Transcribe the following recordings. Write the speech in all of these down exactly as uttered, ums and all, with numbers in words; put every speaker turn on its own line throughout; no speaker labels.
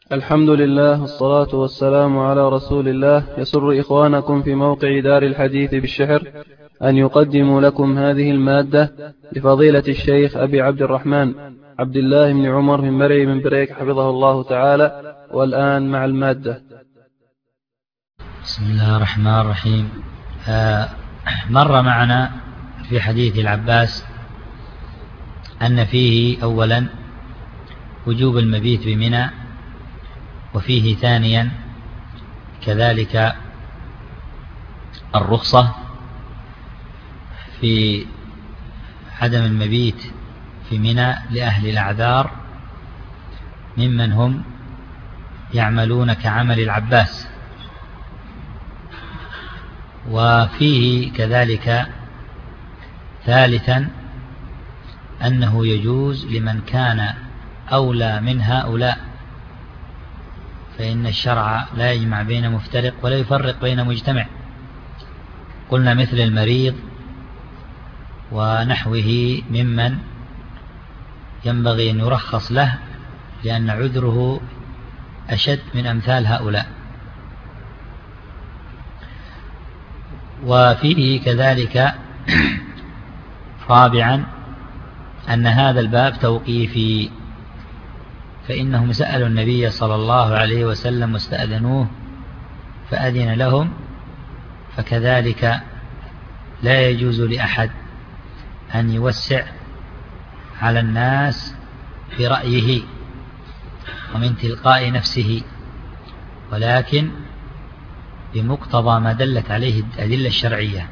الحمد لله والصلاة والسلام على رسول الله. يسر إخوانكم في موقع دار الحديث بالشحر أن يقدموا لكم هذه المادة لفضيلة الشيخ أبي عبد الرحمن عبد الله بن عمر من مرعي من بريك حفظه الله تعالى. والآن مع المادة.
بسم الله الرحمن الرحيم. آه مر معنا في حديث العباس أن فيه أولا وجوب المبيت بمنى، وفيه ثانيا كذلك الرخصة في عدم المبيت في منى لأهل الأعذار ممن هم يعملون كعمل العباس. وفيه كذلك ثالثا أنه يجوز لمن كان أولى من هؤلاء، فإن الشرع لا يجمع بين مفترق ولا يفرق بين مجتمع. قلنا مثل المريض ونحوه ممن ينبغي أن يرخص له لأن عذره أشد من أمثال هؤلاء. وفيه كذلك رابعا أن هذا الباب توقيفي، فإنهم سألوا النبي صلى الله عليه وسلم واستأذنوه فأذن لهم، فكذلك لا يجوز لأحد أن يوسع على الناس برأيه ومن تلقاء نفسه، ولكن بمقتضى ما دلت عليه الأدلة الشرعية.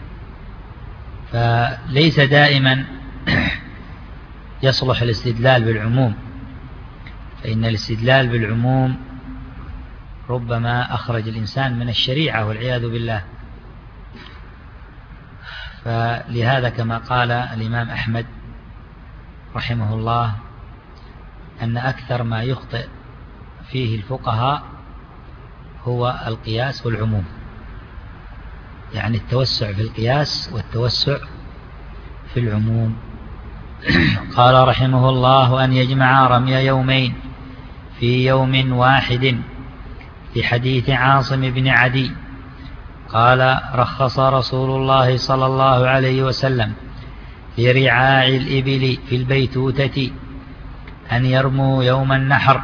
فليس دائما يصلح الاستدلال بالعموم، فإن الاستدلال بالعموم ربما أخرج الإنسان من الشريعة والعياذ بالله. فلهذا كما قال الإمام أحمد رحمه الله أن أكثر ما يخطئ فيه الفقهاء هو القياس والعموم، يعني التوسع في القياس والتوسع في العموم. قال رحمه الله أن يجمع رمي يومين في يوم واحد في حديث عاصم بن عدي قال رخص رسول الله صلى الله عليه وسلم لرعاع الإبل في البيتوتة أن يرموا يوم النحر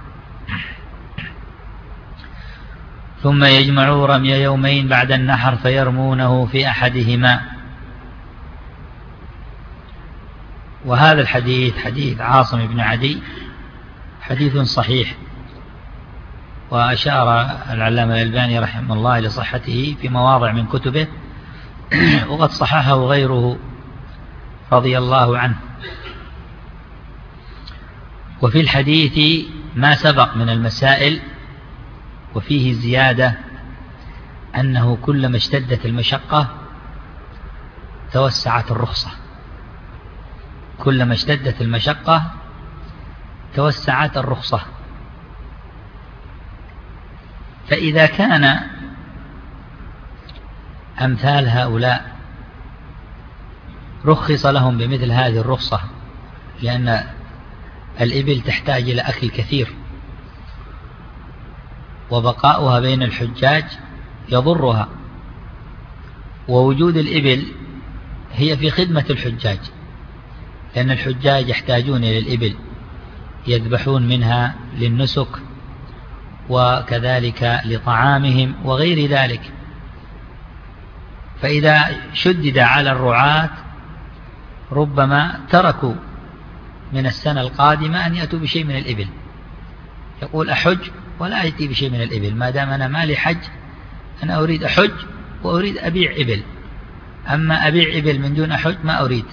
ثم يجمعوا رمي يومين بعد النحر فيرمونه في أحدهما. وهذا الحديث حديث عاصم بن عدي حديث صحيح، وأشار العلامة الألباني رحمه الله لصحته في مواضع من كتبه، وقد صححه غيره رضي الله عنه. وفي الحديث ما سبق من المسائل، وفيه زيادة أنه كلما اشتدت المشقة توسعت الرخصة، كلما اشتدت المشقة توسعت الرخصة. فإذا كان أمثال هؤلاء رخص لهم بمثل هذه الرخصة، لأن الإبل تحتاج إلى أكل كثير، وبقاؤها بين الحجاج يضرها، ووجود الإبل هي في خدمة الحجاج، لأن الحجاج يحتاجون إلى الإبل يذبحون منها للنسك وكذلك لطعامهم وغير ذلك. فإذا شدد على الرعاة ربما تركوا من السنة القادمة أن يأتوا بشيء من الإبل، يقول أحج ولا يأتي بشيء من الإبل، ما دام أنا مالي حج أنا أريد أحج وأريد أبيع إبل، أما أبيع إبل من دون أحج ما أريد.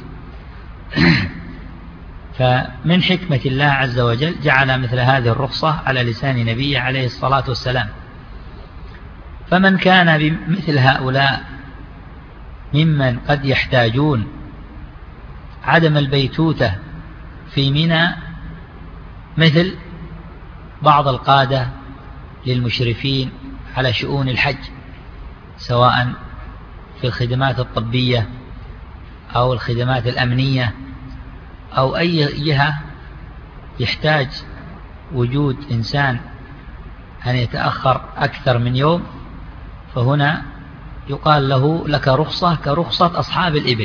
فمن حكمة الله عز وجل جعل مثل هذه الرخصة على لسان نبيه عليه الصلاة والسلام. فمن كان بمثل هؤلاء ممن قد يحتاجون عدم البيتوتة في منى، مثل بعض القادة للمشرفين على شؤون الحج، سواء في الخدمات الطبية أو الخدمات الأمنية أو أي جهة يحتاج وجود إنسان أن يتأخر أكثر من يوم فهنا يقال له لك رخصة كرخصة أصحاب الإبل،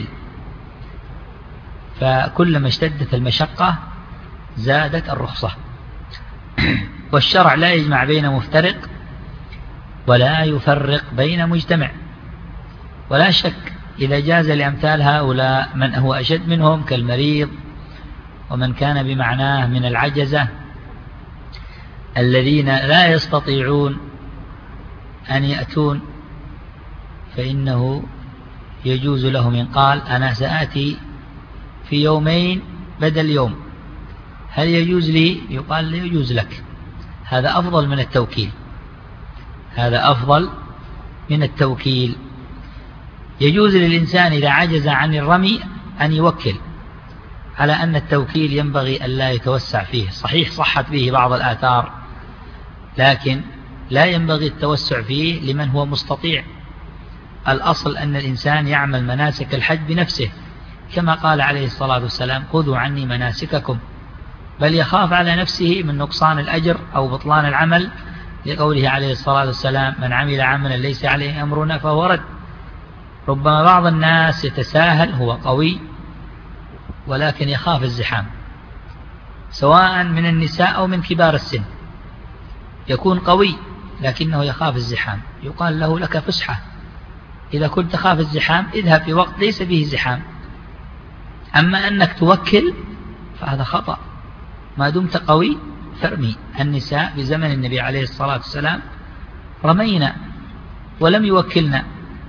فكلما اشتدت المشقة زادت الرخصة. والشرع لا يجمع بين مفترق ولا يفرق بين مجتمع، ولا شك إذا جاز لأمثال هؤلاء من هو أشد منهم كالمريض ومن كان بمعناه من العجزة الذين لا يستطيعون أن يأتون، فإنه يجوز لهم إن قال أنا سآتي في يومين بدل يوم، هل يجوز لي؟ يقال لا يجوز لك، هذا أفضل من التوكيل، هذا أفضل من التوكيل. يجوز للإنسان إذا عجز عن الرمي أن يوكل، على أن التوكيل ينبغي أن لا يتوسع فيه، صحيح صحت به بعض الآثار لكن لا ينبغي التوسع فيه لمن هو مستطيع. الأصل أن الإنسان يعمل مناسك الحج بنفسه، كما قال عليه الصلاة والسلام خذوا عني مناسككم، بل يخاف على نفسه من نقصان الأجر أو بطلان العمل، لقوله عليه الصلاة والسلام من عمل عملا ليس عليه أمرنا فهو رد. ربما بعض الناس يتساهل، هو قوي ولكن يخاف الزحام، سواء من النساء أو من كبار السن، يكون قوي لكنه يخاف الزحام، يقال له لك فسحة، إذا كنت تخاف الزحام اذهب في وقت ليس فيه زحام، أما أنك توكل فهذا خطأ، ما دمت قوي فارمي. النساء بزمن النبي عليه الصلاة والسلام رمينا ولم يوكلنا،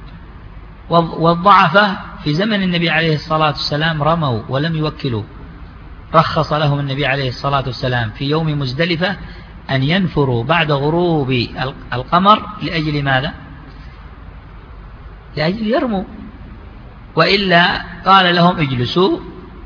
والضعفة في زمن النبي عليه الصلاة والسلام رموا ولم يوكلوا، رخص لهم النبي عليه الصلاة والسلام في يوم مزدلفة أن ينفروا بعد غروب القمر لأجل ماذا؟ لأجل يرموا، وإلا قال لهم اجلسوا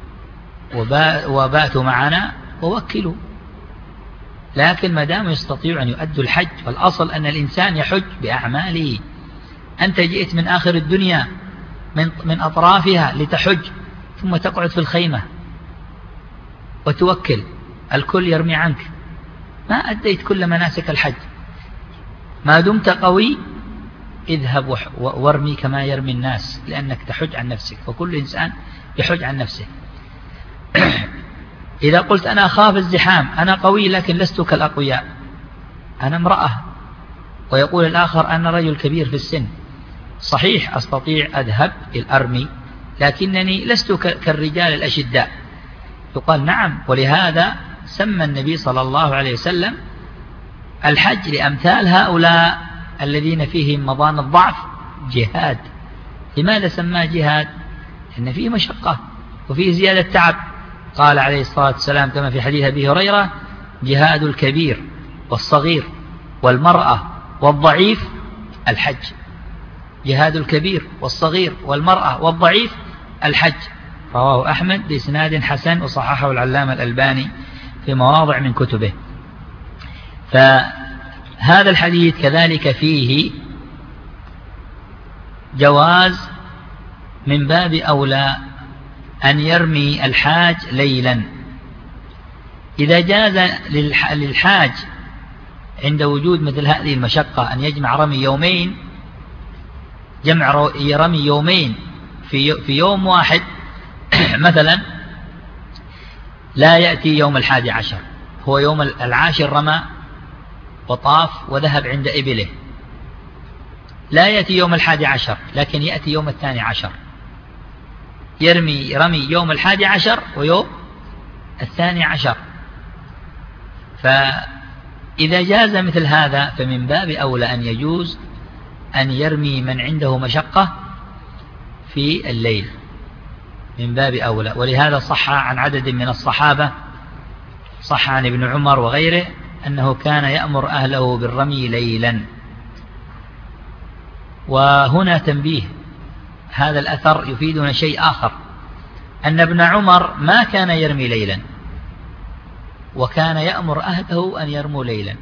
وباتوا معنا ووكلوا. لكن ما دام يستطيع أن يؤدوا الحج، فالأصل أن الإنسان يحج بأعماله. أنت جئت من آخر الدنيا من, من أطرافها لتحج، ثم تقعد في الخيمة وتوكل، الكل يرمي عنك، ما أديت كل مناسك الحج. ما دمت قوي اذهب وارمي كما يرمي الناس، لأنك تحج عن نفسك، وكل إنسان يحج عن نفسه. إذا قلت أنا أخاف الزحام، أنا قوي لكن لست كالأقوياء، أنا امرأة، ويقول الآخر أنا رجل كبير في السن، صحيح أستطيع أذهب الأرمي لكنني لست كالرجال الأشداء، يقال نعم. ولهذا سمى النبي صلى الله عليه وسلم الحج لأمثال هؤلاء الذين فيهم مضان الضعف جهاد. لماذا سماه جهاد؟ لأن فيه مشقة وفيه زيادة تعب. قال عليه الصلاة والسلام كما في حديث أبي هريرة جهاد الكبير والصغير والمرأة والضعيف الحج، جهاد الكبير والصغير والمرأة والضعيف الحج، رواه أحمد بإسناد حسن وصححه العلامة الألباني في مواضع من كتبه. فهذا الحديث كذلك فيه جواز من باب أولى أن يرمي الحاج ليلا. إذا جاز للحاج عند وجود مثل هذه المشقة أن يجمع رمي يومين، جمع رمي يومين في في يوم واحد مثلا، لا يأتي يوم الحادي عشر، هو يوم العاشر رمى وطاف وذهب عند إبله، لا يأتي يوم الحادي عشر لكن يأتي يوم الثاني عشر، يرمي رمي يوم الحادي عشر ويوم الثاني عشر. فإذا جاز مثل هذا فمن باب أولى أن يجوز أن يرمي من عنده مشقة في الليل، من باب أولى. ولهذا صح عن عدد من الصحابة، صح عن ابن عمر وغيره أنه كان يأمر أهله بالرمي ليلا. وهنا تنبيه، هذا الأثر يفيدنا شيء آخر، أن ابن عمر ما كان يرمي ليلا، وكان يأمر أهله أن يرموا ليلا.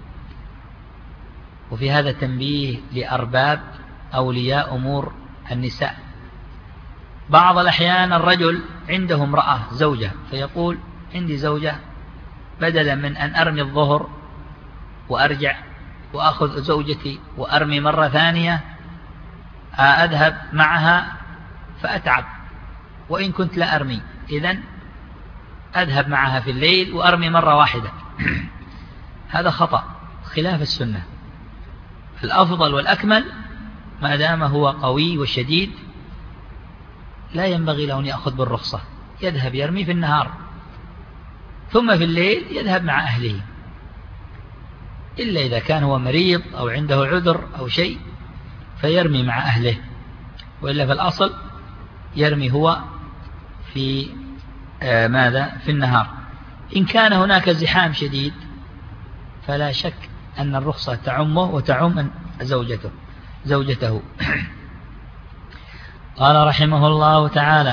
وفي هذا تنبيه لأرباب أولياء أمور النساء. بعض الأحيان الرجل عنده امرأة زوجة فيقول عندي زوجة، بدلا من أن أرمي الظهر وأرجع وأخذ زوجتي وأرمي مرة ثانية أذهب معها فأتعب، وإن كنت لا أرمي إذن أذهب معها في الليل وأرمي مرة واحدة. هذا خطأ خلاف السنة. الأفضل والأكمل ما دام هو قوي وشديد لا ينبغي له أن يأخذ بالرخصة، يذهب يرمي في النهار ثم في الليل يذهب مع أهله، إلا إذا كان هو مريض أو عنده عذر أو شيء فيرمي مع أهله، وإلا في الأصل يرمي هو في آه ماذا في النهار. إن كان هناك زحام شديد فلا شك أن الرخصة تعمه وتعم زوجته زوجته قال رحمه الله تعالى: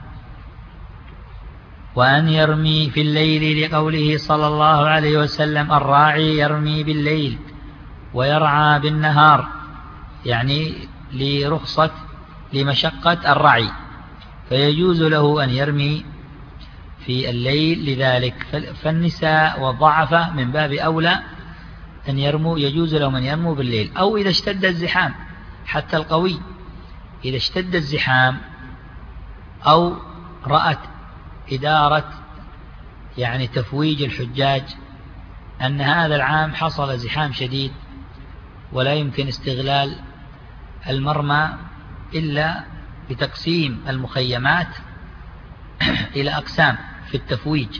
وأن يرمي في الليل لقوله صلى الله عليه وسلم: الراعي يرمي بالليل ويرعى بالنهار، يعني لرخصة لمشقة الرعي، فيجوز له أن يرمي في الليل لذلك. فالنساء والضعفة من باب أولى أن يرموا، يجوز لهم أن يرموا بالليل، أو إذا اشتد الزحام. حتى القوي إذا اشتد الزحام أو رأت إدارة يعني تفويج الحجاج أن هذا العام حصل زحام شديد ولا يمكن استغلال المرمى إلا بتقسيم المخيمات إلى أقسام في التفويج،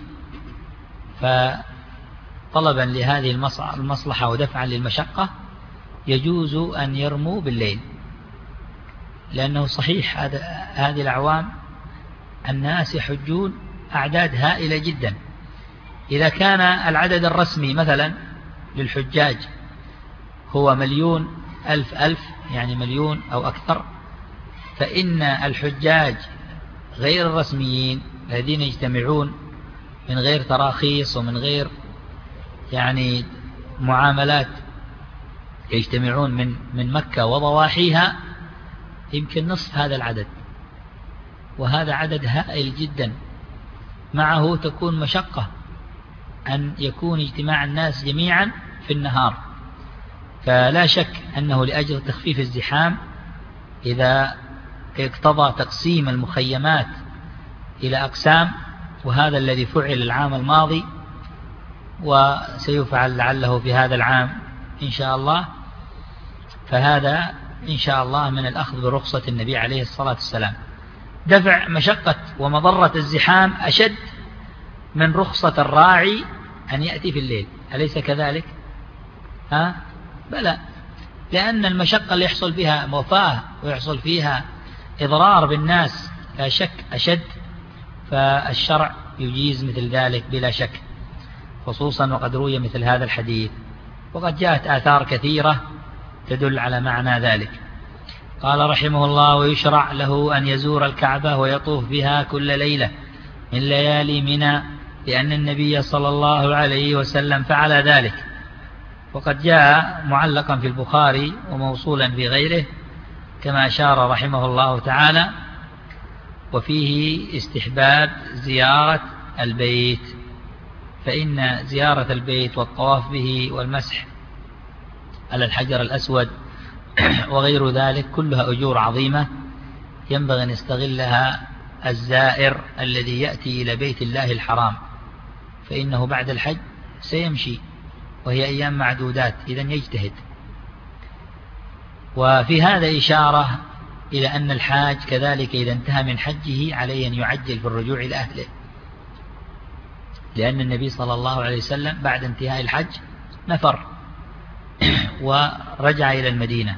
فطلبا لهذه المصلحة ودفعا للمشقة يجوز أن يرموا بالليل، لأنه صحيح هذه الأعوام الناس يحجون أعداد هائلة جدا. إذا كان العدد الرسمي مثلا للحجاج هو مليون ألف ألف، يعني مليون أو أكثر، فإن الحجاج غير الرسميين الذين يجتمعون من غير تراخيص ومن غير يعني معاملات، يجتمعون من من مكة وضواحيها يمكن نصف هذا العدد، وهذا عدد هائل جدا. معه تكون مشقة أن يكون اجتماع الناس جميعا في النهار، فلا شك أنه لأجل تخفيف الزحام إذا اقتضى تقسيم المخيمات إلى أقسام، وهذا الذي فعل العام الماضي وسيفعل لعله في هذا العام إن شاء الله، فهذا إن شاء الله من الأخذ برخصة النبي عليه الصلاة والسلام. دفع مشقة ومضرة الزحام أشد من رخصة الراعي أن يأتي في الليل، أليس كذلك؟ ها؟ بلى، لأن المشقة اللي يحصل فيها موفاة ويحصل فيها إضرار بالناس لا شك أشد، فالشرع يجيز مثل ذلك بلا شك، خصوصا وقد روي مثل هذا الحديث، وقد جاءت آثار كثيرة تدل على معنى ذلك. قال رحمه الله: ويشرع له أن يزور الكعبة ويطوف بها كل ليلة من ليالي منى، لأن النبي صلى الله عليه وسلم فعل ذلك. وقد جاء معلقا في البخاري وموصولا في غيره كما أشار رحمه الله تعالى، وفيه استحباب زيارة البيت، فإن زيارة البيت والطواف به والمسح على الحجر الأسود وغير ذلك كلها أجور عظيمة ينبغي أن يستغلها الزائر الذي يأتي إلى بيت الله الحرام، فإنه بعد الحج سيمشي وهي أيام معدودات، إذن يجتهد. وفي هذا إشارة إلى أن الحاج كذلك إذا انتهى من حجه عليه أن يعجل في الرجوع إلى أهله، لأن النبي صلى الله عليه وسلم بعد انتهاء الحج نفر ورجع إلى المدينة،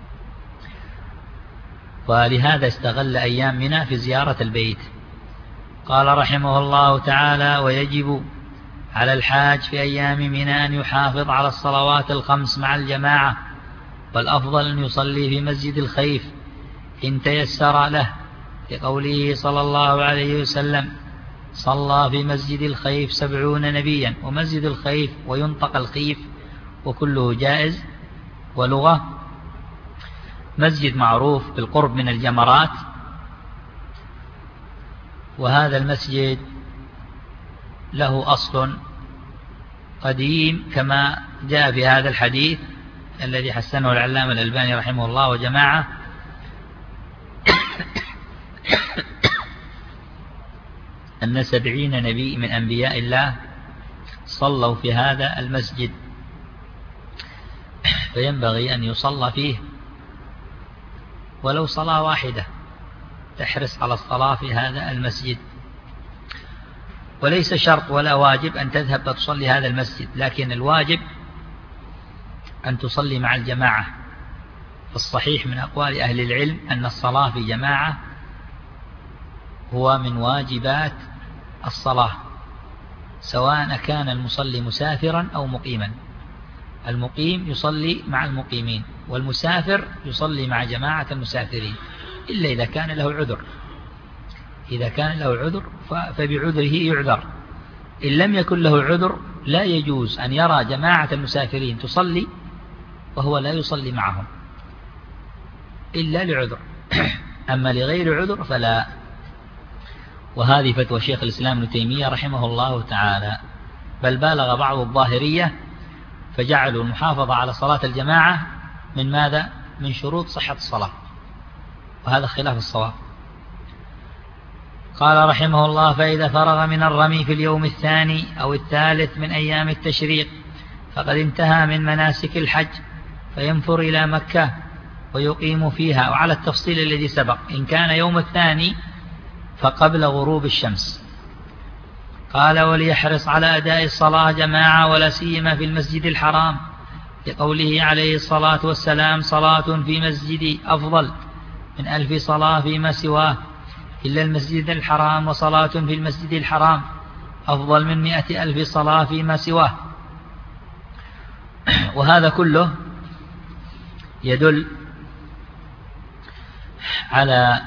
ولهذا استغل أيام منى في زيارة البيت. قال رحمه الله تعالى: ويجب على الحاج في أيام منى أن يحافظ على الصلوات الخمس مع الجماعة، والأفضل أن يصلي في مسجد الخيف إن تيسر له، لقوله صلى الله عليه وسلم: صلى في مسجد الخيف سبعون نبيا. ومسجد الخيف وينطق الخيف وكله جائز، ولغة مسجد معروف بالقرب من الجمرات، وهذا المسجد له أصل قديم كما جاء في هذا الحديث الذي حسنه العلامة الألباني رحمه الله وجماعة أن سبعين نبي من أنبياء الله صلوا في هذا المسجد، فينبغي أن يصلى فيه ولو صلاة واحدة، تحرص على الصلاة في هذا المسجد. وليس شرط ولا واجب أن تذهب وتصلي هذا المسجد، لكن الواجب أن تصلي مع الجماعة. الصحيح من أقوال أهل العلم أن الصلاة في جماعة هو من واجبات الصلاة، سواء كان المصلي مسافرا أو مقيما. المقيم يصلي مع المقيمين، والمسافر يصلي مع جماعة المسافرين، إلا إذا كان له عذر. إذا كان له عذر فبعذره يعذر. إن لم يكن له عذر لا يجوز أن يرى جماعة المسافرين تصلي وهو لا يصلي معهم إلا لعذر. أما لغير عذر فلا. وهذه فتوى شيخ الإسلام ابن تيمية رحمه الله تعالى، بل بالغ بعض الظاهرية فجعلوا المحافظة على صلاة الجماعة من ماذا؟ من شروط صحة الصلاة، وهذا خلاف الصواب. قال رحمه الله: فإذا فرغ من الرمي في اليوم الثاني أو الثالث من أيام التشريق فقد انتهى من مناسك الحج، فينفر إلى مكة ويقيم فيها. وعلى التفصيل الذي سبق، إن كان يوم الثاني فقبل غروب الشمس. قال: وليحرص على أداء الصلاة جماعة، ولا سيما في المسجد الحرام، لقوله عليه الصلاة والسلام: صلاة في مسجدي أفضل من ألف صلاة فيما سواه إلا المسجد الحرام، وصلاة في المسجد الحرام أفضل من مئة ألف صلاة فيما سواه. وهذا كله يدل على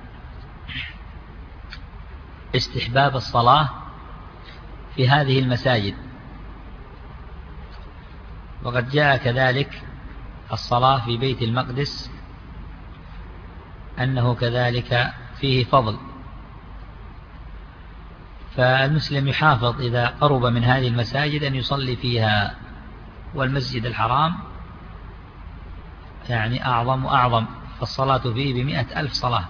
استحباب الصلاة في هذه المساجد. وقد جاء كذلك الصلاة في بيت المقدس أنه كذلك فيه فضل، فالمسلم يحافظ إذا قرب من هذه المساجد أن يصلي فيها. والمسجد الحرام يعني أعظم وأعظم، فالصلاة فيه بمئة ألف صلاة.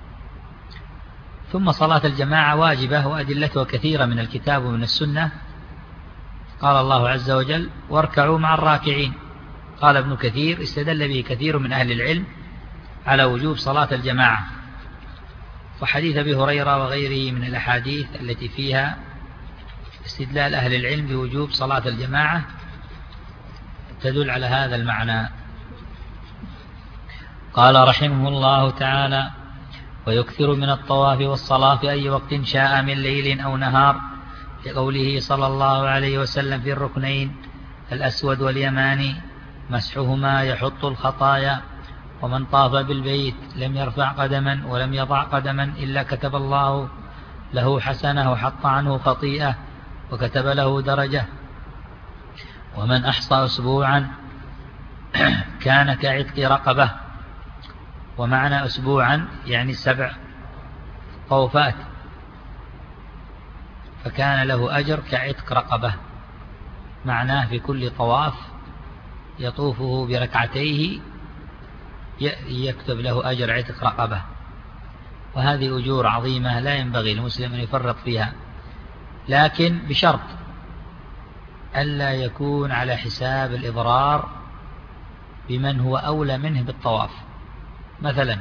ثم صلاة الجماعة واجبة، وأدلتها كثيرة من الكتاب ومن السنة. قال الله عز وجل: واركعوا مع الراكعين. قال ابن كثير: استدل به كثير من أهل العلم على وجوب صلاة الجماعة. وحديث أبي هريرة وغيره من الأحاديث التي فيها استدلال أهل العلم بوجوب صلاة الجماعة تدل على هذا المعنى. قال رحمه الله تعالى: ويكثر من الطواف والصلاة في أي وقت شاء من ليل أو نهار، لقوله صلى الله عليه وسلم في الركنين الأسود واليماني: مسحهما يحط الخطايا، ومن طاف بالبيت لم يرفع قدما ولم يضع قدما إلا كتب الله له حسنة وحط عنه خطيئة وكتب له درجة، ومن أحصى أسبوعا كان كعتق رقبة. ومعنى أسبوعا يعني سبع طوفات، فكان له أجر كعتق رقبة. معناه في كل طواف يطوفه بركعتيه يكتب له أجر عتق رقبة. وهذه أجور عظيمة لا ينبغي المسلم أن يفرط فيها، لكن بشرط ألا يكون على حساب الإضرار بمن هو أولى منه بالطواف. مثلا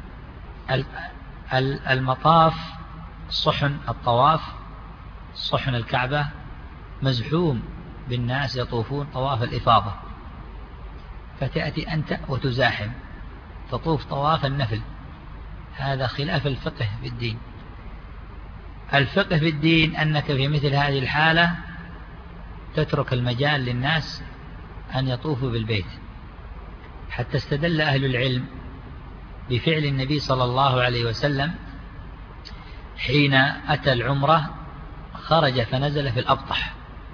المطاف صحن الطواف، صحن الكعبة مزحوم بالناس يطوفون طواف الإفاضة، فتأتي أنت وتزاحم تطوف طواف النفل. هذا خلاف الفقه في الدين. الفقه في الدين أنك في مثل هذه الحالة تترك المجال للناس أن يطوفوا بالبيت. حتى استدل أهل العلم بفعل النبي صلى الله عليه وسلم حين أتى العمرة خرج فنزل في الأبطح.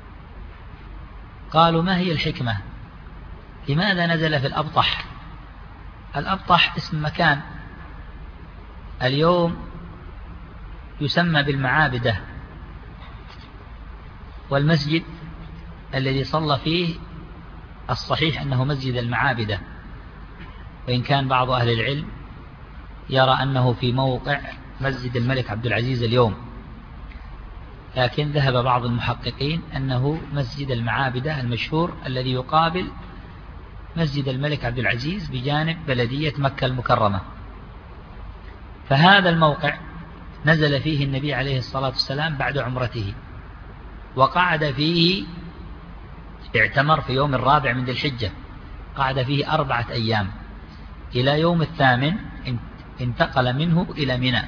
قالوا: ما هي الحكمة؟ لماذا نزل في الأبطح؟ الأبطح اسم مكان اليوم يسمى بالمعابدة، والمسجد الذي صلى فيه الصحيح أنه مسجد المعابدة، وإن كان بعض أهل العلم يرى أنه في موقع مسجد الملك عبد العزيز اليوم، لكن ذهب بعض المحققين أنه مسجد المعابدة المشهور الذي يقابل مسجد الملك عبد العزيز بجانب بلدية مكة المكرمة. فهذا الموقع نزل فيه النبي عليه الصلاة والسلام بعد عمرته، وقعد فيه، اعتمر في يوم الرابع من ذي الحجة، قعد فيه أربعة أيام إلى يوم الثامن انتقل منه إلى منى.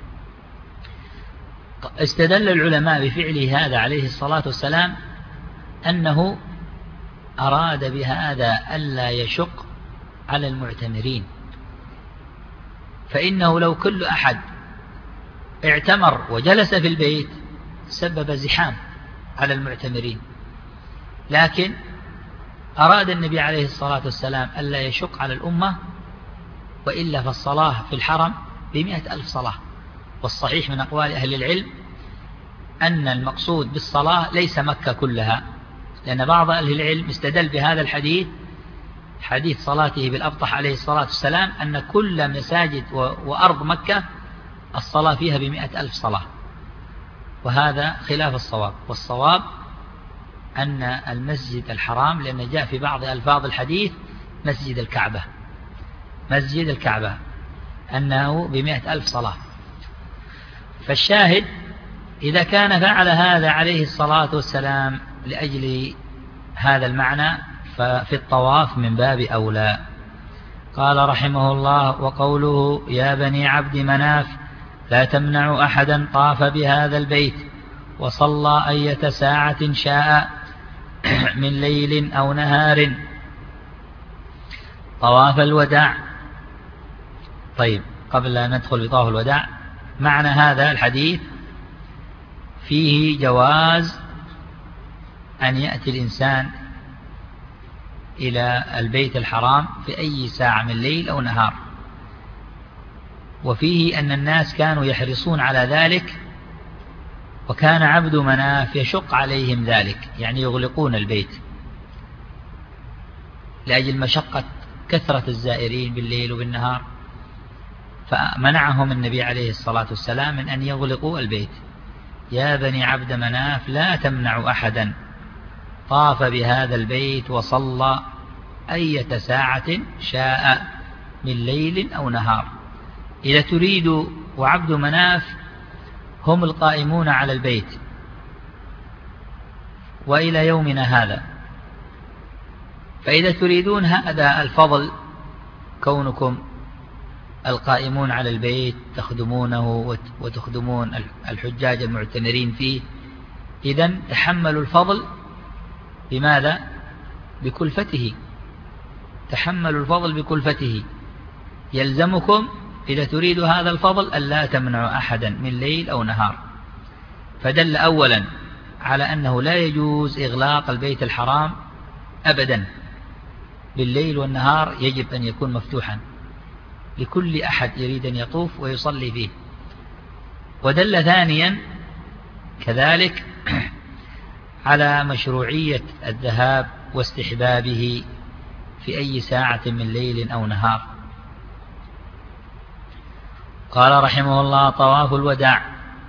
استدل العلماء بفعله هذا عليه الصلاة والسلام أنه أراد بهذا ألا يشق على المعتمرين، فإنه لو كل أحد اعتمر وجلس في البيت سبب زحام على المعتمرين، لكن أراد النبي عليه الصلاة والسلام ألا يشق على الأمة، وإلا فالصلاة في الحرم بمئة ألف صلاة. والصحيح من أقوال أهل العلم أن المقصود بالصلاة ليس مكة كلها، لأن بعض أهل العلم استدل بهذا الحديث، حديث صلاته بالأبطح عليه الصلاة والسلام، أن كل مساجد وأرض مكة الصلاة فيها بمئة ألف صلاة، وهذا خلاف الصواب. والصواب أن المسجد الحرام، لأن جاء في بعض ألفاظ الحديث مسجد الكعبة، مسجد الكعبة أنه بمئة ألف صلاة. فالشاهد إذا كان فعل هذا عليه الصلاة والسلام لأجل هذا المعنى، ففي الطواف من باب أولى. قال رحمه الله: وقوله يا بني عبد مناف لا تمنعوا أحدا طاف بهذا البيت وصلى أية ساعة شاء من ليل أو نهار. طواف الوداع. طيب، قبل أن ندخل بطواف الوداع، معنى هذا الحديث فيه جواز أن يأتي الإنسان إلى البيت الحرام في أي ساعة من ليل أو نهار، وفيه أن الناس كانوا يحرصون على ذلك، وكان عبد مناف يشق عليهم ذلك، يعني يغلقون البيت لأجل مشقة كثرة الزائرين بالليل وبالنهار، فمنعهم النبي عليه الصلاة والسلام من أن يغلقوا البيت. يا بني عبد مناف لا تمنعوا أحدا طاف بهذا البيت وصلى أية ساعة شاء من ليل أو نهار. إذا تريد، وعبد مناف هم القائمون على البيت وإلى يومنا هذا، فإذا تريدون هذا الفضل، كونكم القائمون على البيت تخدمونه وتخدمون الحجاج المعتمرين فيه، إذن تحملوا الفضل بماذا؟ بكلفته. تحملوا الفضل بكلفته. يلزمكم إذا تريدوا هذا الفضل ألا تمنعوا أحدا من ليل أو نهار. فدل أولا على أنه لا يجوز إغلاق البيت الحرام أبدا، بالليل والنهار يجب أن يكون مفتوحا لكل أحد يريد أن يطوف ويصلي فيه. ودل ثانيا كذلك على مشروعية الذهاب واستحبابه في أي ساعة من ليل أو نهار. قال رحمه الله: طواف الوداع.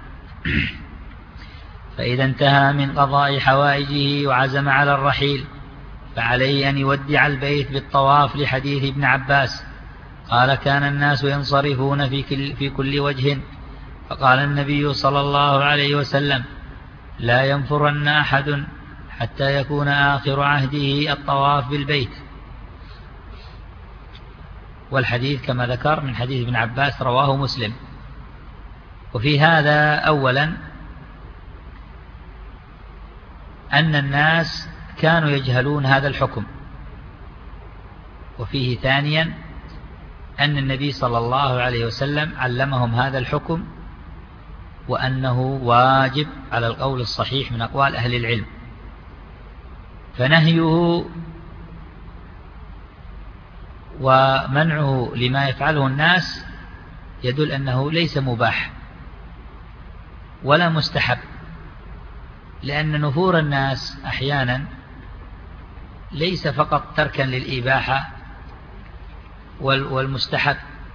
فإذا انتهى من قضاء حوائجه وعزم على الرحيل فعليه أن يودع البيت بالطواف، لحديث ابن عباس قال: كان الناس ينصرفون في كل, في كل وجه، فقال النبي صلى الله عليه وسلم: لا ينفرن أحد حتى يكون آخر عهده الطواف بالبيت. والحديث كما ذكر من حديث ابن عباس رواه مسلم. وفي هذا أولا أن الناس كانوا يجهلون هذا الحكم، وفيه ثانيا أن النبي صلى الله عليه وسلم علمهم هذا الحكم، وأنه واجب على القول الصحيح من أقوال أهل العلم. فنهيه ومنعه لما يفعله الناس يدل أنه ليس مباح ولا مستحب، لأن نفور الناس أحيانا ليس فقط تركا للإباحة والمستحب،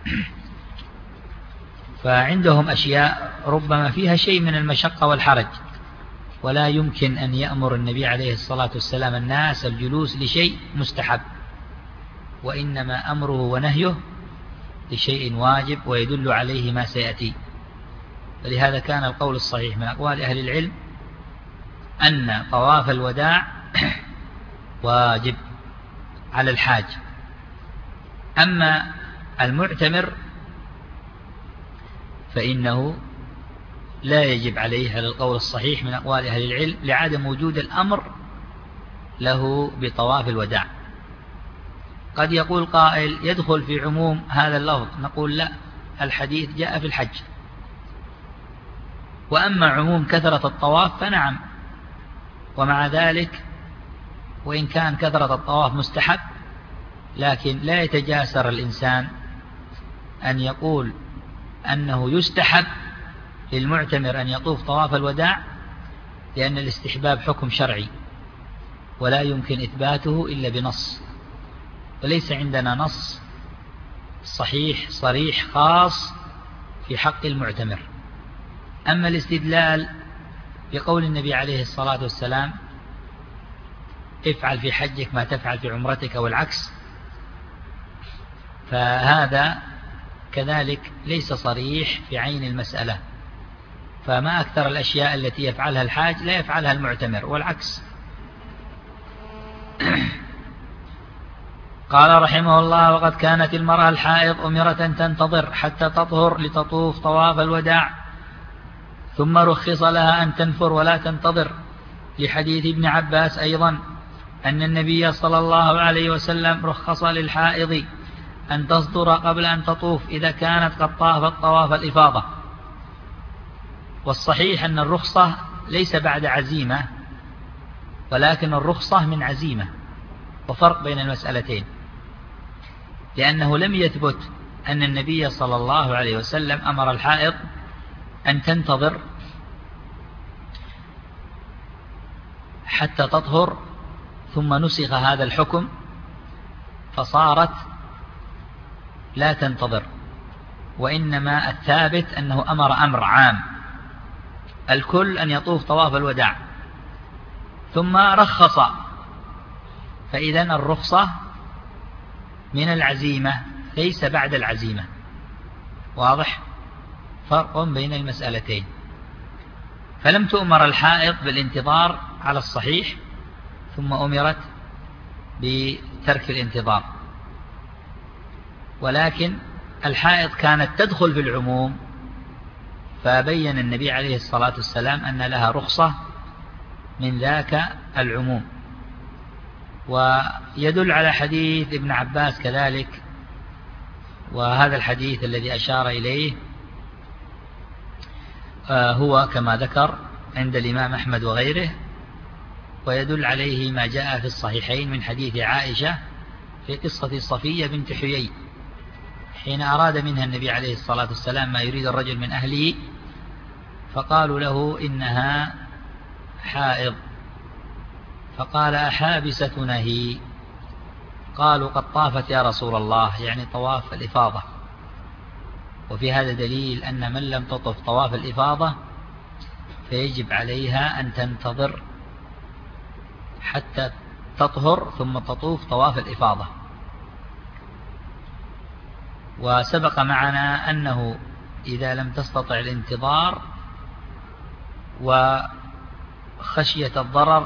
فعندهم أشياء ربما فيها شيء من المشقة والحرج، ولا يمكن أن يأمر النبي عليه الصلاة والسلام الناس الجلوس لشيء مستحب، وإنما أمره ونهيه لشيء واجب ويدل عليه ما سيأتي. ولهذا كان القول الصحيح من أقوال أهل العلم أن طواف الوداع واجب على الحاج. أما المعتمر فإنه لا يجب عليه على القول الصحيح من أقوال أهل العلم لعدم وجود الأمر له بطواف الوداع. قد يقول قائل يدخل في عموم هذا اللفظ، نقول لا، الحديث جاء في الحج. وأما عموم كثرة الطواف فنعم، ومع ذلك وإن كان كثرة الطواف مستحب، لكن لا يتجاسر الإنسان أن يقول أنه يستحب للمعتمر أن يطوف طواف الوداع، لأن الاستحباب حكم شرعي ولا يمكن إثباته إلا بنص، وليس عندنا نص صحيح صريح خاص في حق المعتمر. أما الاستدلال بقول النبي عليه الصلاة والسلام افعل في حجك ما تفعل في عمرتك والعكس، فهذا كذلك ليس صريح في عين المسألة، فما أكثر الأشياء التي يفعلها الحاج لا يفعلها المعتمر والعكس. قال رحمه الله: وقد كانت المرأة الحائض أمرة تنتظر حتى تطهر لتطوف طواف الوداع، ثم رخص لها أن تنفر ولا تنتظر، لحديث ابن عباس أيضا أن النبي صلى الله عليه وسلم رخص للحائض أن تصدر قبل أن تطوف إذا كانت قد طافت طواف الإفاضة. والصحيح أن الرخصة ليس بعد عزيمة، ولكن الرخصة من عزيمة، وفرق بين المسألتين، لأنه لم يثبت أن النبي صلى الله عليه وسلم أمر الحائض أن تنتظر حتى تطهر، ثم نسخ هذا الحكم فصارت لا تنتظر، وإنما الثابت أنه أمر أمر عام الكل أن يطوف طواف الوداع، ثم رخص، فإذن الرخصة من العزيمة ليس بعد العزيمة. واضح؟ فرق بين المسألتين. فلم تؤمر الحائض بالانتظار على الصحيح، ثم أمرت بترك الانتظار، ولكن الحائض كانت تدخل في العموم، فبين النبي عليه الصلاة والسلام أن لها رخصة من ذاك العموم. ويدل على حديث ابن عباس كذلك، وهذا الحديث الذي أشار إليه هو كما ذكر عند الإمام أحمد وغيره، ويدل عليه ما جاء في الصحيحين من حديث عائشة في قصة صفية بنت حيي، حين أراد منها النبي عليه الصلاة والسلام ما يريد الرجل من أهله، فقالوا له إنها حائض، فقال: أحابستنا هي؟ قالوا: قد طافت يا رسول الله، يعني طواف الإفاضة. وفي هذا دليل أن من لم تطف طواف الإفاضة فيجب عليها أن تنتظر حتى تطهر ثم تطوف طواف الإفاضة. وسبق معنا أنه إذا لم تستطع الانتظار وخشية الضرر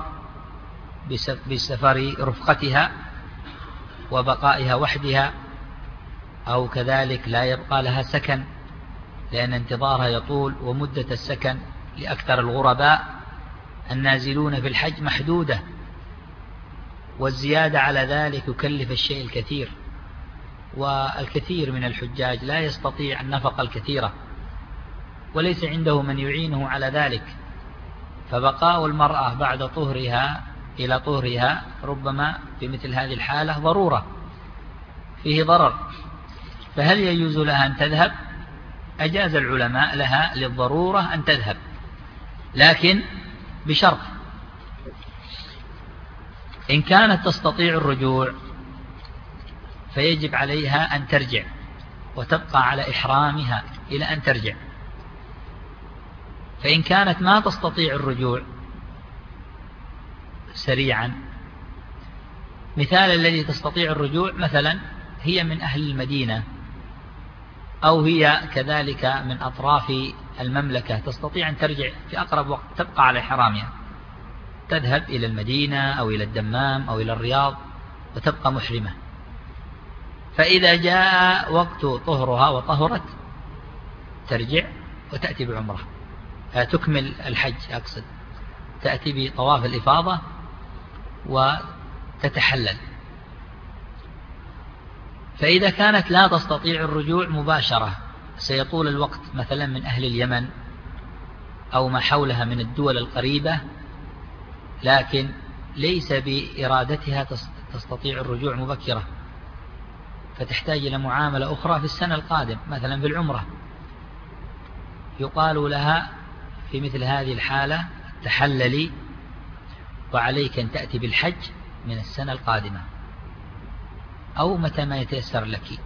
بسفر رفقتها وبقائها وحدها، أو كذلك لا يبقى لها سكن لأن انتظارها يطول، ومدة السكن لأكثر الغرباء النازلون في الحج محدودة، والزيادة على ذلك يكلف الشيء الكثير، والكثير من الحجاج لا يستطيع النفقة الكثيرة وليس عنده من يعينه على ذلك، فبقاء المرأة بعد طهرها إلى طهرها ربما في مثل هذه الحالة ضرورة، فيه ضرر. فهل يجوز لها أن تذهب؟ أجاز العلماء لها للضرورة أن تذهب، لكن بشرط إن كانت تستطيع الرجوع فيجب عليها أن ترجع وتبقى على إحرامها إلى أن ترجع. فإن كانت ما تستطيع الرجوع سريعا، مثال الذي تستطيع الرجوع مثلا هي من أهل المدينة أو هي كذلك من أطراف المملكة، تستطيع أن ترجع في أقرب وقت، تبقى على إحرامها، تذهب إلى المدينة أو إلى الدمام أو إلى الرياض وتبقى محرمة. فإذا جاء وقت طهرها وطهرت ترجع وتأتي بعمرة، تكمل الحج أقصد، تأتي بطواف الإفاضة وتتحلل. فإذا كانت لا تستطيع الرجوع مباشرة، سيطول الوقت مثلا من أهل اليمن أو ما حولها من الدول القريبة، لكن ليس بإرادتها تستطيع الرجوع مبكرة، فتحتاج إلى معاملة أخرى في السنة القادم مثلا في العمرة، يقال لها في مثل هذه الحالة تحللي وعليك أن تأتي بالحج من السنة القادمة أو متى ما يتيسر لك،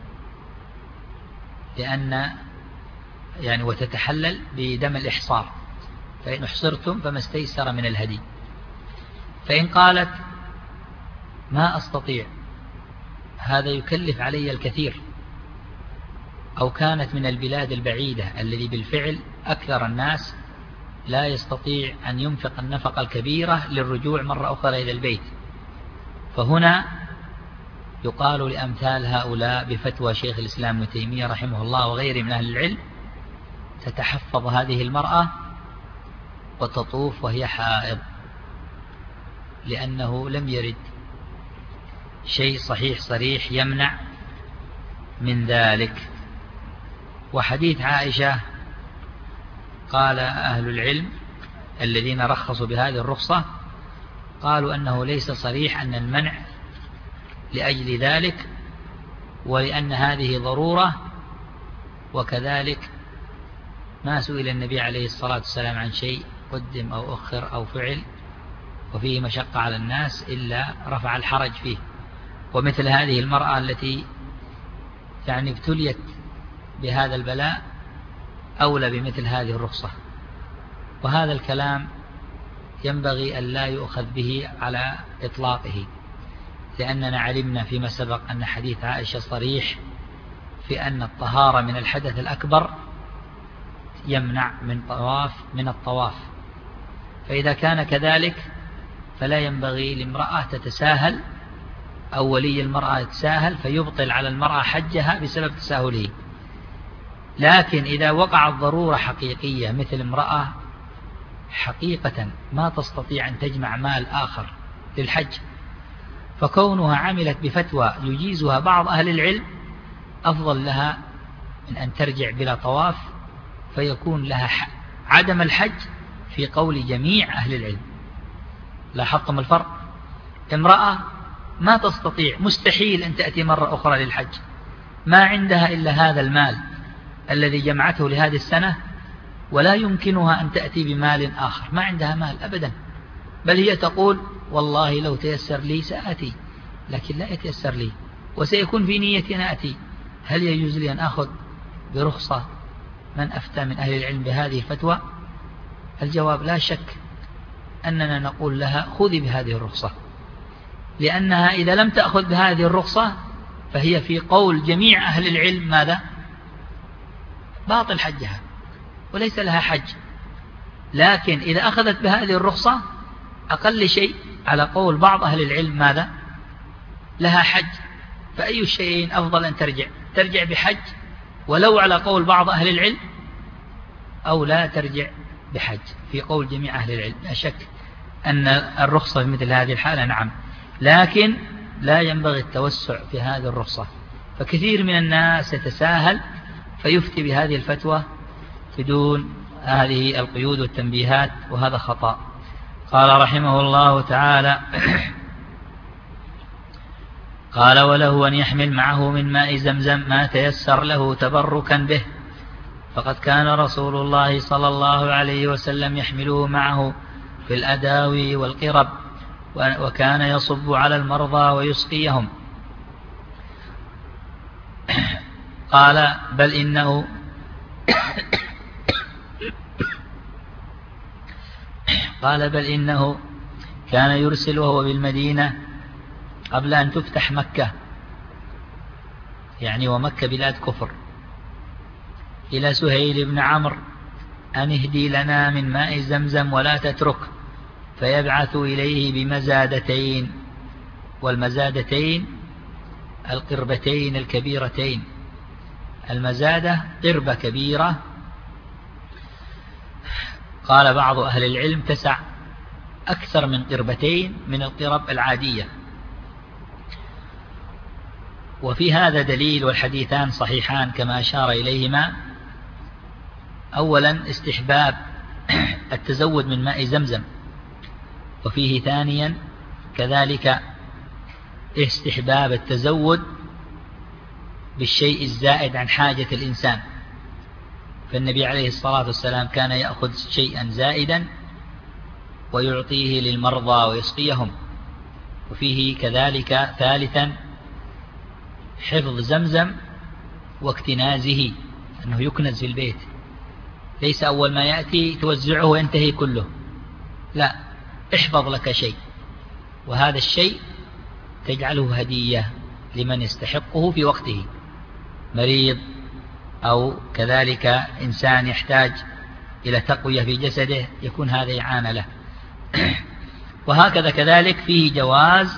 لأن يعني وتتحلل بدم الإحصار، فإن أحصرتم فما استيسر من الهدي. فإن قالت ما أستطيع، هذا يكلف علي الكثير، أو كانت من البلاد البعيدة الذي بالفعل أكثر الناس لا يستطيع أن ينفق النفقة الكبيرة للرجوع مرة أخرى إلى البيت، فهنا يقال لأمثال هؤلاء بفتوى شيخ الإسلام ابن تيمية رحمه الله وغيره من أهل العلم: تتحفظ هذه المرأة وتطوف وهي حائض، لأنه لم يرد شيء صحيح صريح يمنع من ذلك. وحديث عائشة قال أهل العلم الذين رخصوا بهذه الرخصة قالوا أنه ليس صريح أن المنع لأجل ذلك، ولأن هذه ضرورة، وكذلك ما سئل النبي عليه الصلاة والسلام عن شيء قدم أو أخر أو فعل وفيه مشقة على الناس إلا رفع الحرج فيه. ومثل هذه المرأة التي يعني ابتليت بهذا البلاء أولى بمثل هذه الرخصة. وهذا الكلام ينبغي أن لا يؤخذ به على إطلاقه، لأننا علمنا فيما سبق أن حديث عائشة صريح في أن الطهارة من الحدث الأكبر يمنع من طواف من الطواف. فإذا كان كذلك فلا ينبغي لامرأة تتساهل أو ولي المرأة يتساهل فيبطل على المرأة حجها بسبب تساهله. لكن إذا وقعت ضرورة حقيقية مثل امرأة حقيقة ما تستطيع أن تجمع مال آخر للحج، فكونها عملت بفتوى يجيزها بعض أهل العلم أفضل لها من أن ترجع بلا طواف، فيكون لها عدم الحج في قول جميع أهل العلم. لاحظتم الفرق؟ امرأة ما تستطيع، مستحيل أن تأتي مرة أخرى للحج، ما عندها إلا هذا المال الذي جمعته لهذه السنة، ولا يمكنها أن تأتي بمال آخر، ما عندها مال أبدا، بل هي تقول والله لو تيسر لي سآتي، لكن لا يتيسر لي وسيكون في نيتي أن آتي. هل يجوز لي أن أخذ برخصة من أفتى من أهل العلم بهذه الفتوى؟ الجواب لا شك أننا نقول لها خذي بهذه الرخصة، لأنها إذا لم تأخذ بهذه الرخصة فهي في قول جميع أهل العلم ماذا؟ باطل حجها وليس لها حج. لكن إذا أخذت بهذه الرخصة أقل شيء على قول بعض أهل العلم ماذا؟ لها حج. فأي الشيئين أفضل أن ترجع؟ ترجع بحج ولو على قول بعض أهل العلم، أو لا ترجع بحج في قول جميع أهل العلم. لا شك أن الرخصة في مثل هذه الحالة نعم، لكن لا ينبغي التوسع في هذه الرخصة، فكثير من الناس يتساهل فيفتي بهذه الفتوى بدون هذه القيود والتنبيهات، وهذا خطأ. قال رحمه الله تعالى: قال وله أن يحمل معه من ماء زمزم ما تيسر له تبركا به، فقد كان رسول الله صلى الله عليه وسلم يحمله معه في الأداوي والقرب وكان يصب على المرضى ويسقيهم. قال بل إنه قال بل إنه كان يرسل وهو بالمدينة قبل أن تفتح مكة، يعني ومكة بلاد كفر، إلى سهيل بن عمرو أن اهدي لنا من ماء زمزم ولا تترك، فيبعث إليه بمزادتين، والمزادتين القربتين الكبيرتين. المزادة قربة كبيرة، قال بعض أهل العلم تسع أكثر من قربتين من القرب العادية. وفي هذا دليل، والحديثان صحيحان كما أشار إليهما. أولا استحباب التزود من ماء زمزم، وفيه ثانيا كذلك استحباب التزود بالشيء الزائد عن حاجة الإنسان، فالنبي عليه الصلاة والسلام كان يأخذ شيئا زائدا ويعطيه للمرضى ويسقيهم. وفيه كذلك ثالثا حفظ زمزم واكتنازه، أنه يكنز في البيت، ليس أول ما يأتي توزعه وينتهي كله، لا، احفظ لك شيء، وهذا الشيء تجعله هدية لمن يستحقه في وقته، مريض أو كذلك إنسان يحتاج إلى تقوية في جسده، يكون هذا إعانة له. وهكذا كذلك فيه جواز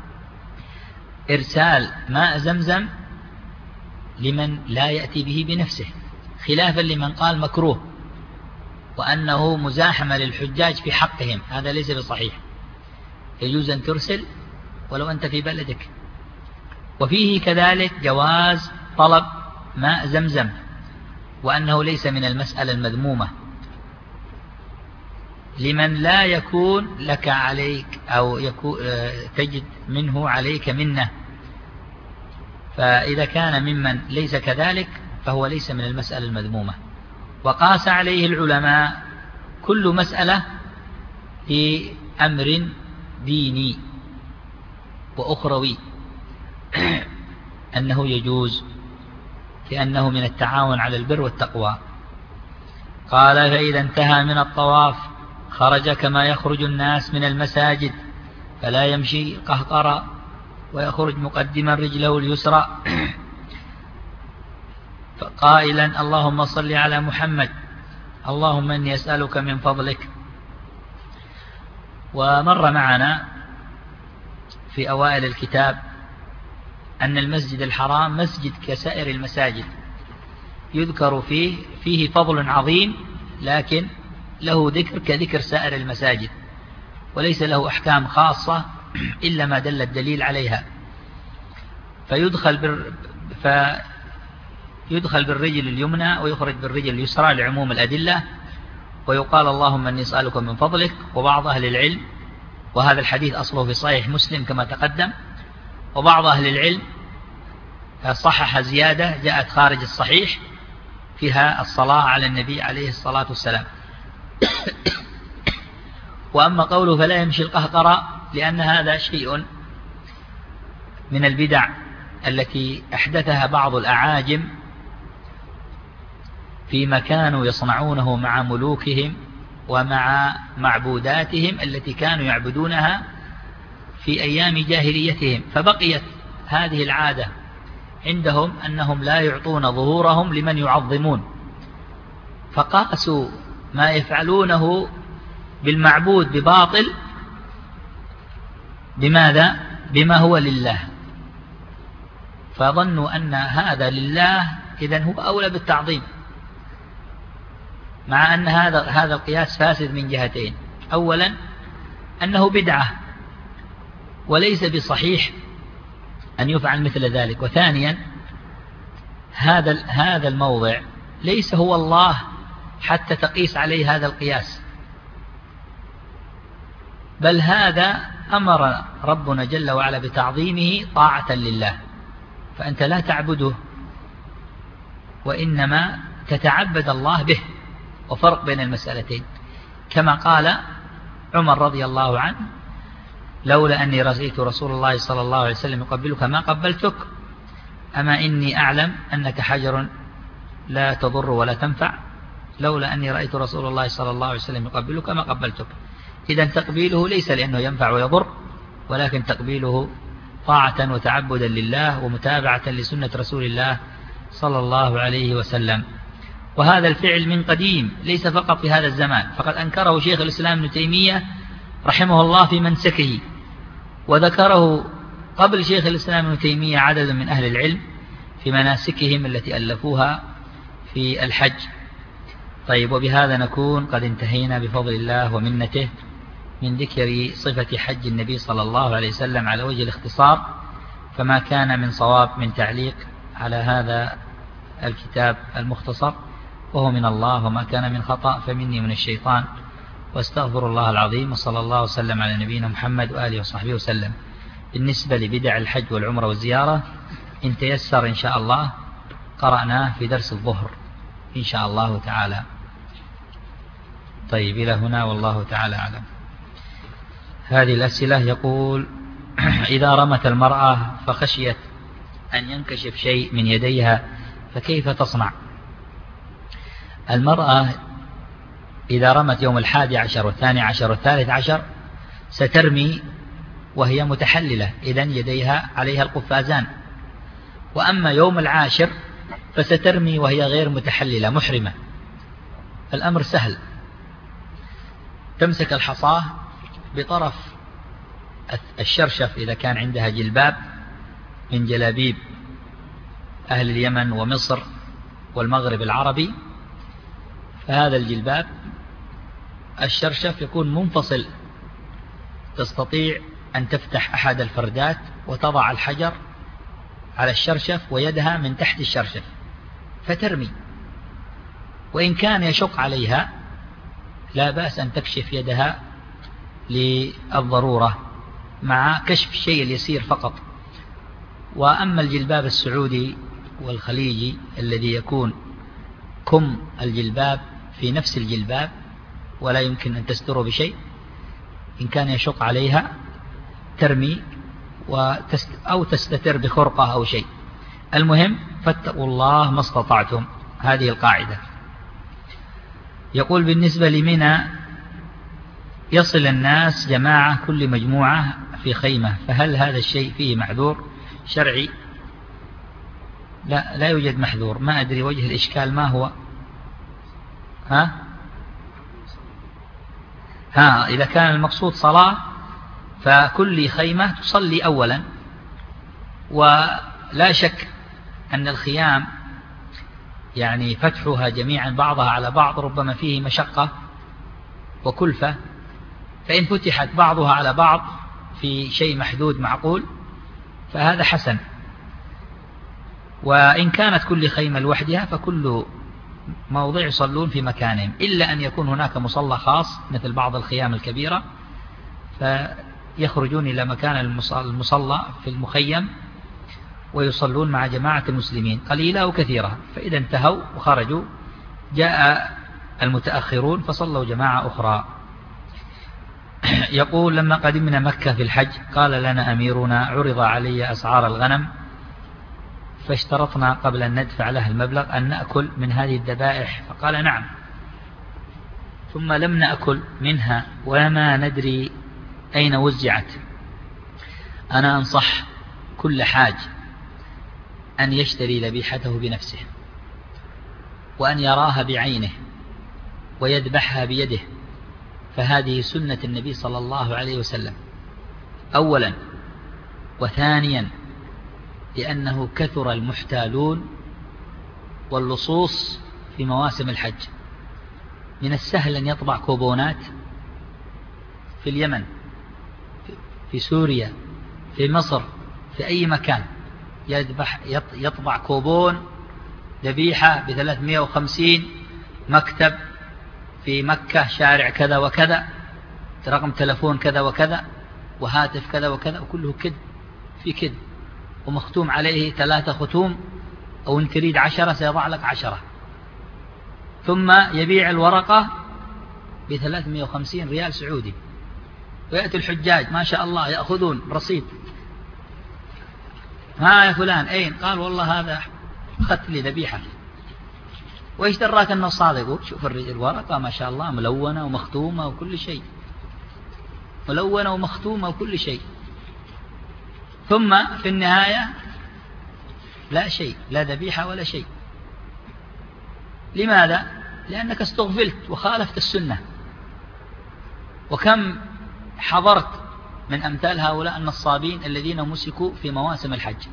إرسال ماء زمزم لمن لا يأتي به بنفسه، خلافا لمن قال مكروه وأنه مزاحمة للحجاج في حقهم، هذا ليس بصحيح، يجوز أن ترسل ولو أنت في بلدك. وفيه كذلك جواز طلب ماء زمزم، وأنه ليس من المسألة المذمومة لمن لا يكون لك عليك أو يكون تجد منه عليك منه، فإذا كان ممن ليس كذلك فهو ليس من المسألة المذمومة. وقاس عليه العلماء كل مسألة في أمر ديني وأخروي أنه يجوز، لأنه من التعاون على البر والتقوى. قال فإذا انتهى من الطواف خرج كما يخرج الناس من المساجد، فلا يمشي قهقرا، ويخرج مقدما رجله اليسرى قائلا اللهم صل على محمد، اللهم إني أسألك من فضلك. ومر معنا في أوائل الكتاب أن المسجد الحرام مسجد كسائر المساجد، يذكر فيه فيه فضل عظيم، لكن له ذكر كذكر سائر المساجد، وليس له أحكام خاصة إلا ما دل الدليل عليها. فيدخل بر فيدخل بالرجل اليمنى ويخرج بالرجل اليسرى لعموم الأدلة، ويقال اللهم إني أسألك من فضلك. وبعض أهل العلم، وهذا الحديث أصله في صحيح مسلم كما تقدم، وبعض أهل العلم صحح زيادة جاءت خارج الصحيح فيها الصلاة على النبي عليه الصلاة والسلام. وأما قوله فلا يمشي القهقرة، لأن هذا شيء من البدع التي أحدثها بعض الأعاجم فيما كانوا يصنعونه مع ملوكهم ومع معبوداتهم التي كانوا يعبدونها في أيام جاهليتهم، فبقيت هذه العادة عندهم أنهم لا يعطون ظهورهم لمن يعظمون، فقاسوا ما يفعلونه بالمعبود بباطل بماذا؟ بما هو لله، فظنوا أن هذا لله إذن هو أولى بالتعظيم، مع أن هذا هذا القياس فاسد من جهتين. أولا أنه بدعة وليس بصحيح أن يفعل مثل ذلك، وثانيا هذا هذا الموضع ليس هو الله حتى تقيس عليه هذا القياس، بل هذا أمر ربنا جل وعلا بتعظيمه طاعة لله، فأنت لا تعبده وإنما تتعبد الله به، وفرق بين المسألتين. كما قال عمر رضي الله عنه لولا أني رأيت رسول الله صلى الله عليه وسلم يقبلك ما قبلتك، أما إني أعلم أنك حجر لا تضر ولا تنفع، لولا أني رأيت رسول الله صلى الله عليه وسلم يقبلك ما قبلتك. إذا تقبيله ليس لأنه ينفع ويضر، ولكن تقبيله طاعة وتعبدا لله ومتابعة لسنة رسول الله صلى الله عليه وسلم. وهذا الفعل من قديم ليس فقط في هذا الزمان، فقد أنكره شيخ الإسلام ابن تيمية رحمه الله في منسكه، وذكره قبل شيخ الإسلام ابن تيمية عدد من أهل العلم في مناسكهم التي ألفوها في الحج. طيب، وبهذا نكون قد انتهينا بفضل الله ومنته من ذكر صفة حج النبي صلى الله عليه وسلم على وجه الاختصار، فما كان من صواب من تعليق على هذا الكتاب المختصر وهو من الله، وما كان من خطأ فمني من الشيطان، واستغفر الله العظيم، وصلى الله وسلم على نبينا محمد وآله وصحبه وسلم. بالنسبة لبدع الحج والعمرة والزيارة إن تيسر إن شاء الله قرأناه في درس الظهر إن شاء الله تعالى. طيب، إلى هنا والله تعالى أعلم. هذه الأسئلة يقول: إذا رمت المرأة فخشيت أن ينكشف شيء من يديها فكيف تصنع؟ المرأة إذا رمت يوم الحادي عشر والثاني عشر والثالث عشر سترمي وهي متحللة، إذن يديها عليها القفازان. وأما يوم العاشر فسترمي وهي غير متحللة محرمة. الأمر سهل، تمسك الحصاة بطرف الشرشف إذا كان عندها جلباب من جلابيب أهل اليمن ومصر والمغرب العربي، فهذا الجلباب الشرشف يكون منفصل، تستطيع أن تفتح أحد الفردات وتضع الحجر على الشرشف ويدها من تحت الشرشف فترمي. وإن كان يشق عليها لا بأس أن تكشف يدها للضرورة مع كشف الشيء اليسير فقط. وأما الجلباب السعودي والخليجي الذي يكون كم الجلباب في نفس الجلباب ولا يمكن أن تستره بشيء، إن كان يشق عليها ترمي وتست أو تستتر بخرقة أو شيء. المهم فاتقوا الله ما استطعتم، هذه القاعدة. يقول: بالنسبة لمنى يصل الناس جماعة كل مجموعة في خيمة، فهل هذا الشيء فيه معذور شرعي؟ لا، لا يوجد محذور. ما أدري وجه الإشكال ما هو. ها ها إذا كان المقصود صلاة فكل خيمة تصلي أولا، ولا شك أن الخيام يعني فتحها جميعا بعضها على بعض ربما فيه مشقة وكلفة، فإن فتحت بعضها على بعض في شيء محدود معقول فهذا حسن. وإن كانت كل خيمة لوحدها فكل موضع يصلون في مكانهم، إلا أن يكون هناك مصلى خاص مثل بعض الخيام الكبيرة فيخرجون إلى مكان المصلى في المخيم ويصلون مع جماعة المسلمين قليلة وكثيرة، فإذا انتهوا وخرجوا جاء المتأخرون فصلوا جماعة أخرى. يقول: لما قدمنا مكة في الحج قال لنا أميرنا عرض علي أسعار الغنم، فاشترطنا قبل أن ندفع له المبلغ أن نأكل من هذه الذبائح، فقال نعم، ثم لم نأكل منها وما ندري أين وزعت. أنا أنصح كل حاج أن يشتري ذبيحته بنفسه وأن يراها بعينه ويذبحها بيده، فهذه سنة النبي صلى الله عليه وسلم أولا. وثانيا لأنه كثر المحتالون واللصوص في مواسم الحج. من السهل أن يطبع كوبونات في اليمن، في سوريا، في مصر، في أي مكان يذبح يطبع كوبون ذبيحة بثلاثمائة وخمسين، مكتب في مكة، شارع كذا وكذا، رقم تلفون كذا وكذا، وهاتف كذا وكذا، وكله كذب في كذب، ومختوم عليه ثلاثة ختوم، أو إن تريد عشرة سيضع لك عشرة، ثم يبيع الورقة بثلاثمائة وخمسين ريال سعودي. ويأتي الحجاج ما شاء الله يأخذون رصيد. ها يا فلان أين؟ قال والله هذا أخذت لي ذبيحة. وإيش دراك أنه صادق؟ يقول شوف الورقة ما شاء الله ملونة ومختومة وكل شيء، ملونة ومختومة وكل شيء. ثم في النهاية لا شيء، لا ذبيحة ولا شيء. لماذا؟ لأنك استغفلت وخالفت السنة. وكم حضرت من أمثال هؤلاء النصابين الذين مسكوا في مواسم الحج.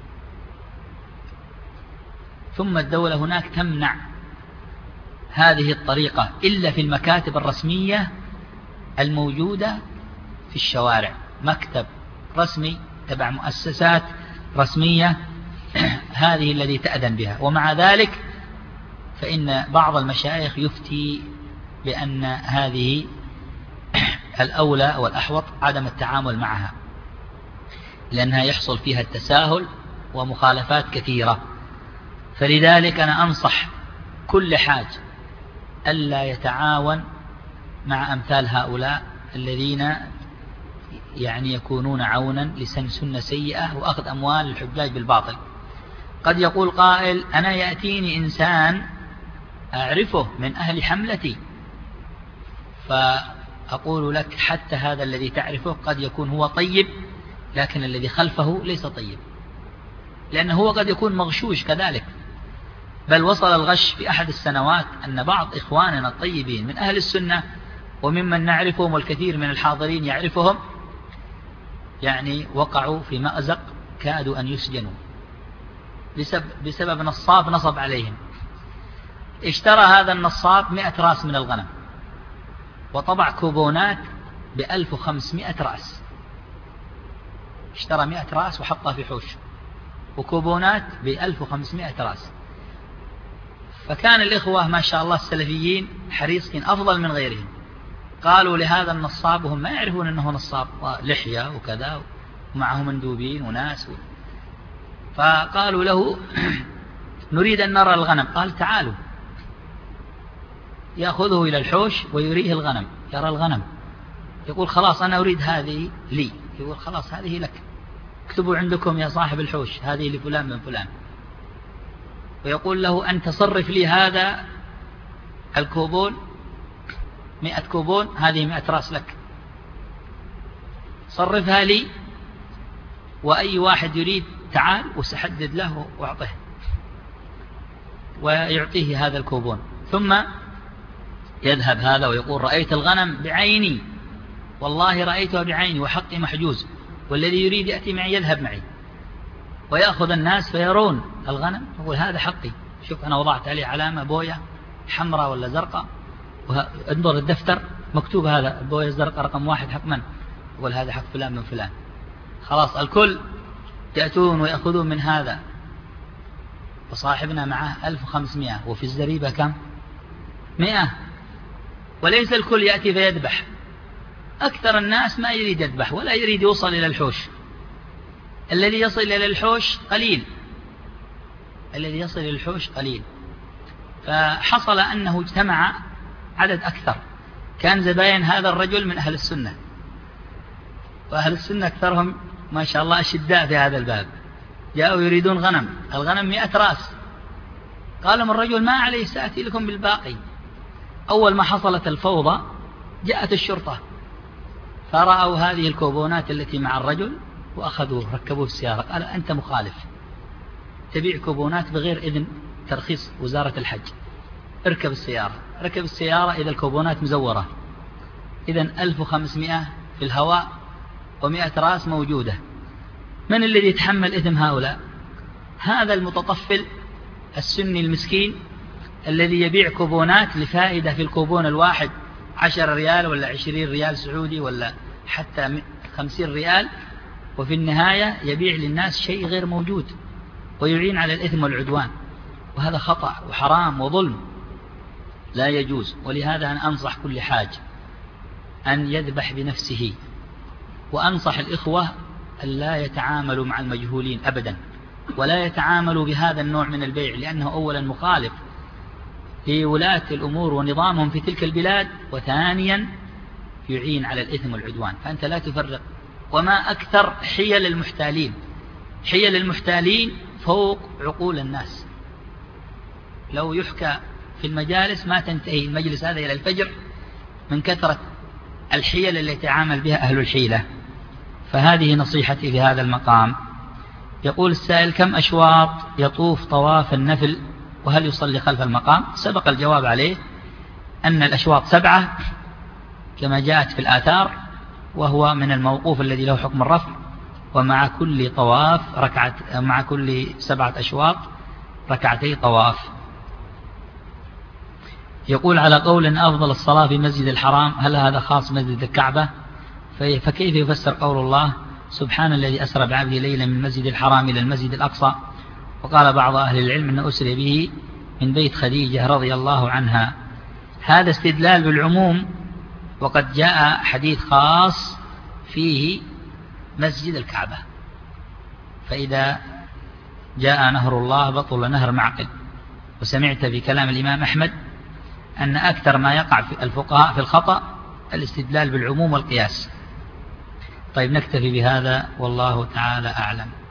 ثم الدولة هناك تمنع هذه الطريقة إلا في المكاتب الرسمية الموجودة في الشوارع، مكتب رسمي تبع مؤسسات رسمية هذه الذي تأذن بها. ومع ذلك فإن بعض المشايخ يفتي بأن هذه الأولى والأحوط عدم التعامل معها، لأنها يحصل فيها التساهل ومخالفات كثيرة. فلذلك أنا أنصح كل حاج ألا يتعاون مع أمثال هؤلاء الذين يعني يكونون عونا لسن سنة سيئة وأخذ أموال الحجاج بالباطل. قد يقول قائل أنا يأتيني إنسان أعرفه من أهل حملتي، فأقول لك حتى هذا الذي تعرفه قد يكون هو طيب، لكن الذي خلفه ليس طيب، لأنه هو قد يكون مغشوش كذلك. بل وصل الغش في أحد السنوات أن بعض إخواننا الطيبين من أهل السنة وممن نعرفهم والكثير من الحاضرين يعرفهم يعني وقعوا في مأزق كادوا أن يسجنوا بسبب, بسبب نصاب نصب عليهم. اشترى هذا النصاب مئة راس من الغنم وطبع كوبونات بألف وخمسمائة رأس. اشترى مئة راس وحطها في حوش وكوبونات بألف وخمسمائة رأس. فكان الإخوة ما شاء الله السلفيين حريصين أفضل من غيرهم، قالوا لهذا النصاب وهم ما يعرفون أنه نصاب، لحية وكذا ومعه مندوبين وناس و... فقالوا له نريد أن نرى الغنم. قال تعالوا. يأخذه إلى الحوش ويريه الغنم، يرى الغنم، يقول خلاص أنا أريد هذه لي. يقول خلاص هذه لك، اكتبوا عندكم يا صاحب الحوش هذه لفلان من فلان. ويقول له أن تصرف لي هذا الكوبون مئة كوبون، هذه مئة راس لك، صرفها لي، وأي واحد يريد تعال وسحدد له وأعطيه، ويعطيه هذا الكوبون. ثم يذهب هذا ويقول رأيت الغنم بعيني، والله رأيتها بعيني وحقي محجوز، والذي يريد يأتي معي يذهب معي. ويأخذ الناس فيرون الغنم، يقول هذا حقي، شوف أنا وضعت عليه علامة بوية حمراء ولا زرقاء، انظر الدفتر مكتوب هذا البوية الزرقاء رقم واحد حق من؟ يقول هذا حق فلان من فلان. خلاص الكل يأتون ويأخذون من هذا. وصاحبنا معه ألف وخمسمائة وفي الزريبة كم؟ مئة. وليس الكل يأتي فيذبح، أكثر الناس ما يريد يذبح ولا يريد يوصل إلى الحوش. الذي يصل إلى الحوش قليل، الذي يصل إلى الحوش قليل. فحصل أنه اجتمع عدد أكثر، كان زباين هذا الرجل من أهل السنة، وأهل السنة أكثرهم ما شاء الله أشداء في هذا الباب. جاءوا يريدون غنم، الغنم مئة رأس. قال لهم الرجل ما عليه سأتي لكم بالباقي. أول ما حصلت الفوضى جاءت الشرطة فرأوا هذه الكوبونات التي مع الرجل وأخذوه ركبوه السيارة. قال أنت مخالف، تبيع كوبونات بغير إذن ترخيص وزارة الحج، اركب السيارة. ركب السيارة إذا الكوبونات مزورة، إذن ألف وخمسمائة في الهواء ومئة رأس موجودة. من الذي يتحمل إثم هؤلاء؟ هذا المتطفل السني المسكين الذي يبيع كوبونات لفائدة في الكوبون الواحد عشر ريال ولا عشرين ريال سعودي ولا حتى خمسين ريال، وفي النهاية يبيع للناس شيء غير موجود ويعين على الإثم والعدوان. وهذا خطأ وحرام وظلم لا يجوز. ولهذا أنا أنصح كل حاج أن يذبح بنفسه، وأنصح الإخوة أن لا يتعاملوا مع المجهولين أبدا، ولا يتعاملوا بهذا النوع من البيع، لأنه أولا مخالف لولاة الأمور ونظامهم في تلك البلاد، وثانيا يعين على الإثم والعدوان، فأنت لا تفرق. وما أكثر حيل المحتالين، حيل المحتالين فوق عقول الناس، لو يحكى في المجالس ما تنتهي المجلس هذا إلى الفجر من كثرة الحيل التي يتعامل بها أهل الحيلة. فهذه نصيحتي في هذا المقام. يقول السائل: كم أشواط يطوف طواف النفل وهل يصلي خلف المقام؟ سبق الجواب عليه أن الأشواط سبعة كما جاءت في الآثار، وهو من الموقوف الذي له حكم الرفع، ومع كل طواف ركعة، مع كل سبعة أشواط ركعتي طواف. يقول: على قول أن أفضل الصلاة في مسجد الحرام، هل هذا خاص مسجد الكعبة؟ فكيف يفسر قول الله: سبحان الذي أسرى بعبده ليلا من المسجد الحرام إلى المسجد الأقصى؟ وقال بعض أهل العلم أن أسري به من بيت خديجة رضي الله عنها. هذا استدلال بالعموم، وقد جاء حديث خاص فيه مسجد الكعبة، فإذا جاء نهر الله بطل نهر معقل. وسمعت بكلام الإمام أحمد أن أكثر ما يقع في الفقهاء في الخطأ الاستدلال بالعموم والقياس. طيب، نكتفي بهذا والله تعالى أعلم.